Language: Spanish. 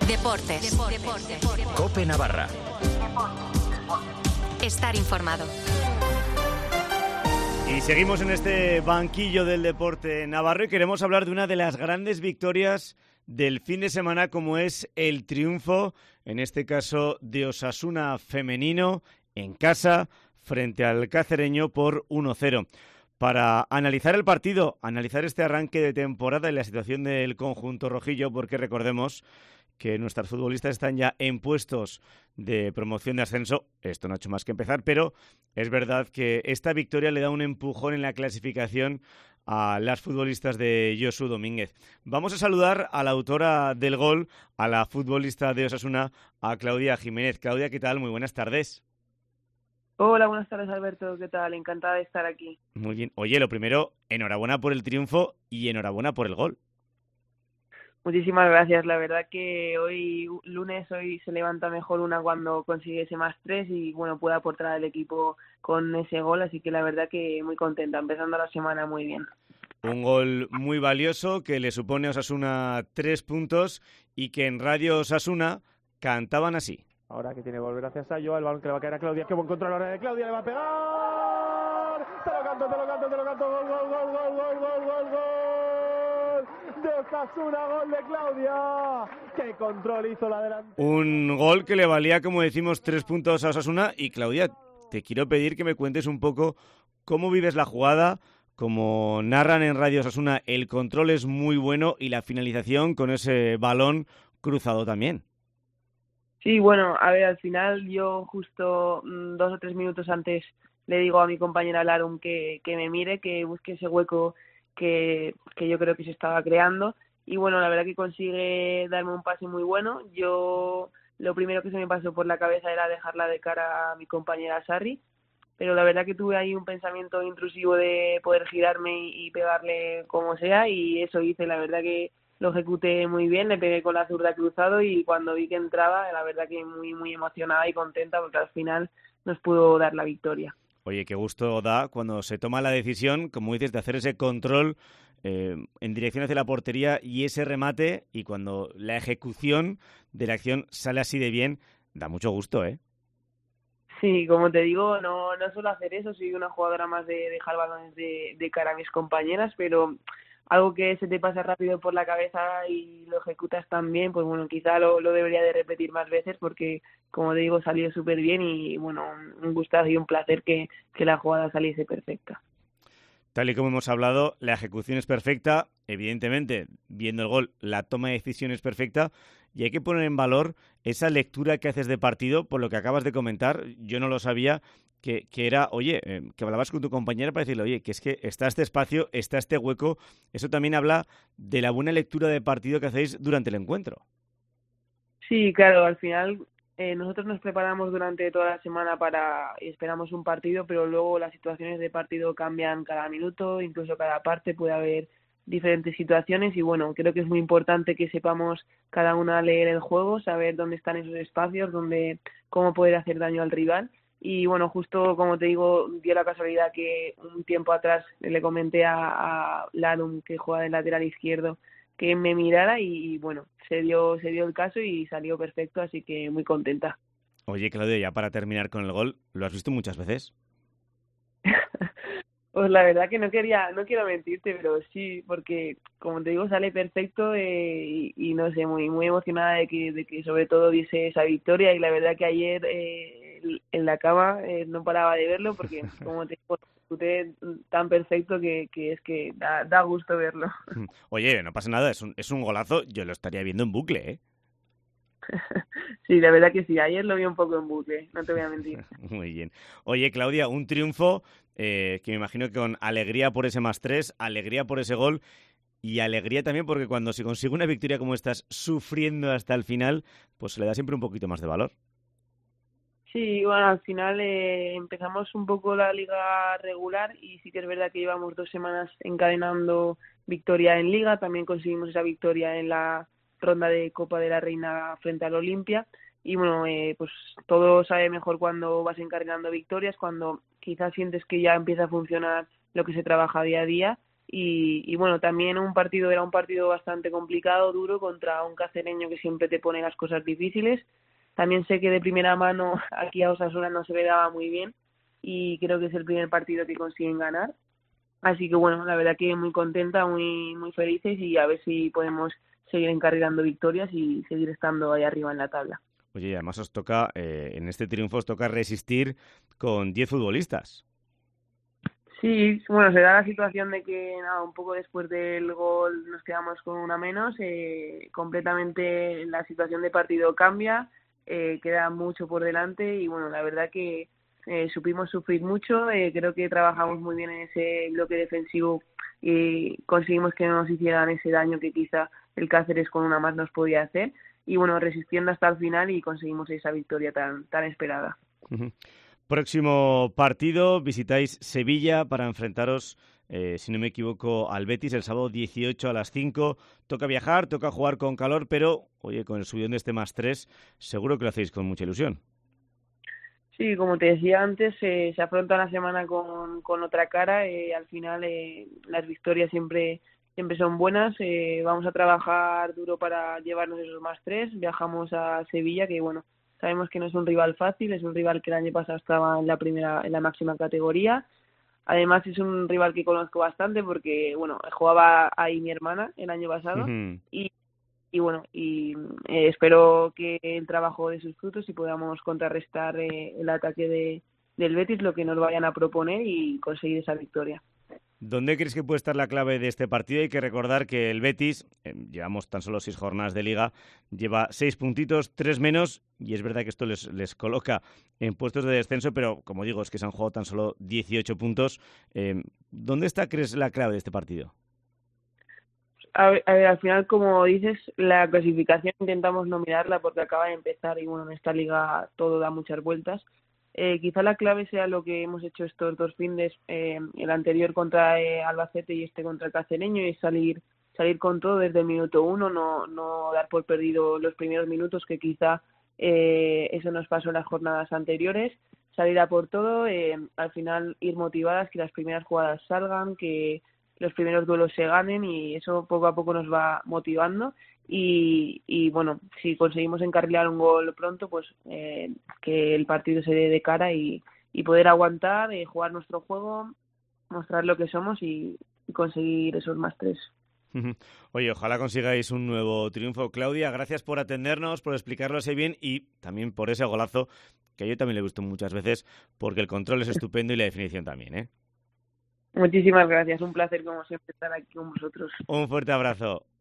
Deportes. COPE Navarra. Estar informado. Y seguimos en este banquillo del deporte navarro y queremos hablar de una de las grandes victorias del fin de semana, como es el triunfo, en este caso de Osasuna femenino, en casa, frente al cacereño por 1-0. Para analizar el partido, analizar este arranque de temporada y la situación del conjunto rojillo, porque recordemos que nuestras futbolistas están ya en puestos de promoción de ascenso. Esto no ha hecho más que empezar, pero es verdad que esta victoria le da un empujón en la clasificación a las futbolistas de Josu Domínguez. Vamos a saludar a la autora del gol, a la futbolista de Osasuna, a Claudia Jiménez. Claudia, ¿qué tal? Muy buenas tardes. Hola, buenas tardes, Alberto. ¿Qué tal? Encantada de estar aquí. Muy bien. Oye, lo primero, enhorabuena por el triunfo y enhorabuena por el gol. Muchísimas gracias. La verdad que hoy se levanta mejor una cuando consigue ese +3 y bueno, puede aportar al equipo con ese gol, así que la verdad que muy contenta, empezando la semana muy bien. Un gol muy valioso que le supone a Osasuna 3 puntos y que en Radio Osasuna cantaban así. Ahora que tiene que volver hacia Sayo, el balón que le va a caer a Claudia, qué buen control ahora de Claudia, le va a pegar, te lo canto, gol de Osasuna, gol de Claudia, qué control hizo la delantera. Un gol que le valía, como decimos, 3 puntos a Osasuna. Y Claudia, te quiero pedir que me cuentes un poco cómo vives la jugada. Como narran en Radio Osasuna, el control es muy bueno y la finalización con ese balón cruzado también. Sí, bueno, a ver, al final yo justo 2 o 3 minutos antes le digo a mi compañera Larum que me mire, que busque ese hueco que yo creo que se estaba creando. Y bueno, la verdad que consigue darme un pase muy bueno. Yo lo primero que se me pasó por la cabeza era dejarla de cara a mi compañera Sarri, pero la verdad que tuve ahí un pensamiento intrusivo de poder girarme y pegarle como sea, y eso hice. La verdad que lo ejecuté muy bien, le pegué con la zurda cruzado y cuando vi que entraba, la verdad que muy muy emocionada y contenta porque al final nos pudo dar la victoria. Oye, qué gusto da cuando se toma la decisión, como dices, de hacer ese control en dirección hacia la portería y ese remate, y cuando la ejecución de la acción sale así de bien, da mucho gusto, ¿eh? Sí, como te digo, no suelo hacer eso, soy una jugadora más de dejar balones de cara a mis compañeras, pero algo que se te pasa rápido por la cabeza y lo ejecutas tan bien, pues bueno, quizá lo debería de repetir más veces porque, como te digo, salió súper bien y bueno, un gustazo y un placer que la jugada saliese perfecta. Tal y como hemos hablado, la ejecución es perfecta, evidentemente, viendo el gol, la toma de decisión es perfecta y hay que poner en valor esa lectura que haces de partido, por lo que acabas de comentar. Yo no lo sabía, que era, oye, que hablabas con tu compañera para decirle, oye, que es que está este espacio, está este hueco. Eso también habla de la buena lectura de partido que hacéis durante el encuentro. Sí, claro, al final nosotros nos preparamos durante toda la semana esperamos un partido, pero luego las situaciones de partido cambian cada minuto, incluso cada parte puede haber diferentes situaciones y bueno, creo que es muy importante que sepamos cada una leer el juego, saber dónde están esos espacios, cómo poder hacer daño al rival. Y bueno, justo como te digo, dio la casualidad que un tiempo atrás le comenté a Larum, que juega de lateral izquierdo, que me mirara y bueno, se dio el caso y salió perfecto, así que muy contenta. Oye, Claudia, ya para terminar con el gol, ¿lo has visto muchas veces? Pues la verdad que no quiero mentirte, pero sí, porque como te digo, sale perfecto y no sé, muy muy emocionada de que sobre todo diese esa victoria, y la verdad que ayer en la cama no paraba de verlo porque como te digo, disfruté tan perfecto que es que da gusto verlo. Oye, no pasa nada, es un golazo, yo lo estaría viendo en bucle, ¿eh? Sí, la verdad que sí, ayer lo vi un poco en bucle, no te voy a mentir. Muy bien. Oye, Claudia, un triunfo que me imagino que con alegría por ese +3, alegría por ese gol y alegría también porque cuando se consigue una victoria como estás sufriendo hasta el final, pues se le da siempre un poquito más de valor. Sí, bueno, al final empezamos un poco la liga regular y sí que es verdad que llevamos 2 semanas encadenando victoria en liga, también conseguimos esa victoria en la ronda de Copa de la Reina frente al Olimpia y bueno, pues todo sabe mejor cuando vas encadenando victorias, cuando quizás sientes que ya empieza a funcionar lo que se trabaja día a día Y bueno, también era un partido bastante complicado, duro, contra un cacereño que siempre te pone las cosas difíciles. También sé que de primera mano aquí a Osasuna no se le daba muy bien y creo que es el primer partido que consiguen ganar. Así que bueno, la verdad que muy contenta, muy felices y a ver si podemos seguir encarrilando victorias y seguir estando ahí arriba en la tabla. Oye, y además os toca, en este triunfo os toca resistir con 10 futbolistas. Sí, bueno, se da la situación de que nada, un poco después del gol nos quedamos con una menos, completamente la situación de partido cambia, queda mucho por delante y bueno, la verdad que supimos sufrir mucho, creo que trabajamos muy bien en ese bloque defensivo y conseguimos que no nos hicieran ese daño que quizá el Cáceres con una más nos podía hacer y bueno, resistiendo hasta el final y conseguimos esa victoria tan esperada. Uh-huh. Próximo partido, visitáis Sevilla para enfrentaros, si no me equivoco, al Betis el sábado 18 a las 5. Toca viajar, toca jugar con calor, pero, oye, con el subidón de este +3, seguro que lo hacéis con mucha ilusión. Sí, como te decía antes, se afronta la semana con otra cara. Al final, las victorias siempre son buenas. Vamos a trabajar duro para llevarnos esos +3. Viajamos a Sevilla, que bueno, sabemos que no es un rival fácil, es un rival que el año pasado estaba en la máxima categoría. Además es un rival que conozco bastante porque, bueno, jugaba ahí mi hermana el año pasado y bueno, espero que el trabajo dé sus frutos y podamos contrarrestar el ataque del Betis, lo que nos vayan a proponer y conseguir esa victoria. ¿Dónde crees que puede estar la clave de este partido? Hay que recordar que el Betis, llevamos tan solo 6 jornadas de Liga, lleva 6 puntitos, 3 menos, y es verdad que esto les coloca en puestos de descenso, pero como digo, es que se han jugado tan solo 18 puntos. ¿Dónde está, crees, la clave de este partido? A ver, al final, como dices, la clasificación intentamos no mirarla porque acaba de empezar y bueno, en esta liga todo da muchas vueltas. Quizá la clave sea lo que hemos hecho estos dos findes, el anterior contra Albacete y este contra el Cacereño, y salir con todo desde el minuto 1, no dar por perdido los primeros minutos, que quizá eso nos pasó en las jornadas anteriores, salir a por todo, al final ir motivadas, que las primeras jugadas salgan, que los primeros duelos se ganen y eso poco a poco nos va motivando. Y bueno, si conseguimos encarrilar un gol pronto, pues que el partido se dé de cara y poder aguantar, jugar nuestro juego, mostrar lo que somos y conseguir esos +3. Oye, ojalá consigáis un nuevo triunfo. Claudia, gracias por atendernos, por explicarlo así bien y también por ese golazo que a yo también le gustó muchas veces porque el control es estupendo y la definición también, ¿eh? Muchísimas gracias, un placer como siempre estar aquí con vosotros. Un fuerte abrazo.